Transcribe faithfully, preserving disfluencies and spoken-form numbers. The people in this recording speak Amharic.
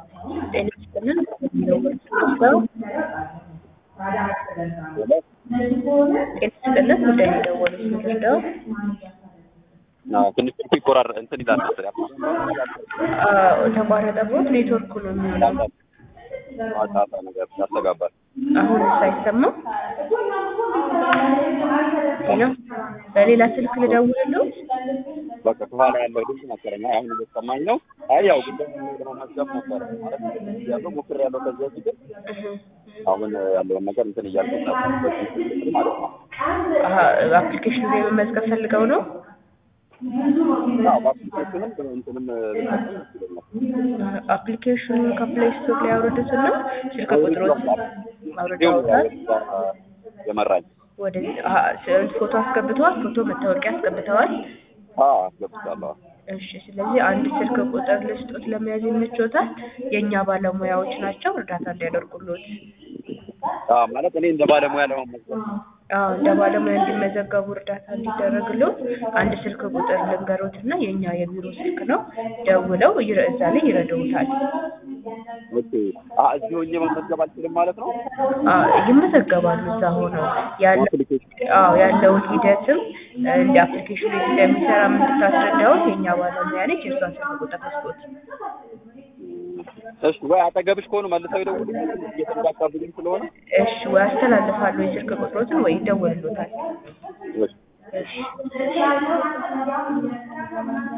ጤና ይስጥልን እንደምን ነው? ጤና ይስጥልን እንደምን ደወሉ ሲደርደው አዎ ትንሽ ስልኩ ይቆራር እንትን ይላል መሰለኝ። አዎ ተቋረጠቦት ኔትወርኩ ነው የሚሆነው። አጣጣ ነገር ያስተጋባል። አሁን ሳይሰማ ሄሎ በሌላ ስልክ ልደውልልህ። በቃ ከኋላ ያለው ድምጽ መሰለኝ አሁን እየሰማኝ ነው። አይ ያው ጉዳዩን ለማስገብ ነበር ማለት ነው ያለው ሞክር ያለው ከዚህ በፊት አሁን ያለውን ነገር እንትን እያልኩ ነበር ማለት ነው። አሃ አፕሊኬሽን ላይ መመዝገብ ፈልገው ነው? አዎ አፕሊኬሽኑን እንትንም አፕሊኬሽኑ ከፕሌይ ስቶር ላይ አውርዱትና ስልክ ቁጥሮት አውርደውታል። የመራኝ ወደ ፎቶ አስገብተዋል። ፎቶ መታወቂያ አስገብተዋል። አዎ አስገብቻለሁ። እሺ ስለዚህ አንድ ስልክ ቁጥር ልስጦት ለመያዝ ይመቾታል። የኛ ባለሙያዎች ናቸው እርዳታ እንዲያደርጉልዎት። አዎ ማለት እኔ እንደ ባለሙያ ለመመዝገብ አዎ እንደ ባለሙያ እንዲመዘገቡ እርዳታ እንዲደረግልዎት አንድ ስልክ ቁጥር ልንገሮትና የኛ የቢሮ ስልክ ነው። ደውለው እዛ ላይ ይረዱዎታል። ኦኬ አ እዚሁ ሆኜ መመዝገብ አልችልም ማለት ነው? አዎ ይመዘገባሉ እዛ ሆነው ያለው አዎ ያለውን ሂደትም እንደ አፕሊኬሽኑ እንደሚሰራ እንድታስረዳዎት የኛ ባለሙያ ነች። የእሷን ስልክ ቁጥር ልስጦት። እሺ ወይ አጠገብሽ ከሆኑ መልሰው ይደውሉልኝ እየተንቀሳቀሱልኝ ስለሆነ እሺ ወይ አስተላልፋለሁ የስልክ ቁጥሮትን ወይ ይደውልልዎታል። እሺ እሺ